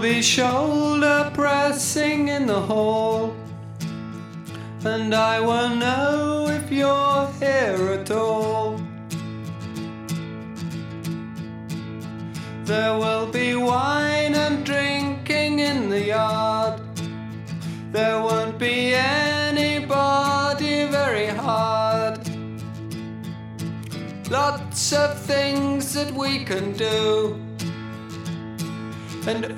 be shoulder pressing in the hall, and I will know if you're here at all. There will be wine and drinking in the yard. There won't be anybody very hard. Lots of things that we can do, and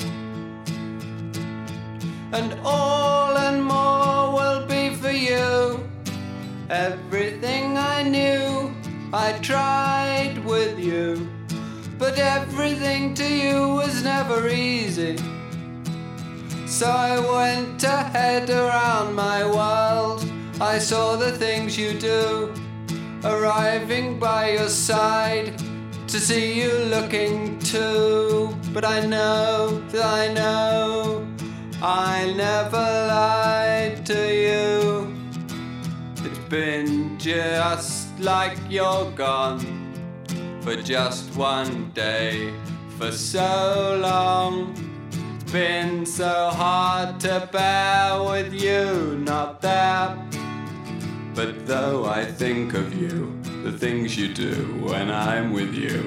all and more will be for you. Everything I knew, I tried with you, but everything to you was never easy. So I went ahead around my world. I saw the things you do, arriving by your side to see you looking too. But I know that I never lied to you. It's been just like you're gone for just one day, for so long. Been so hard to bear with you not there. But though I think of you, the things you do when I'm with you,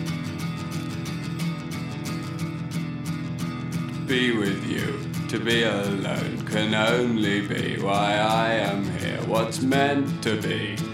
be with you, to be alone can only be why I am here. What's meant to be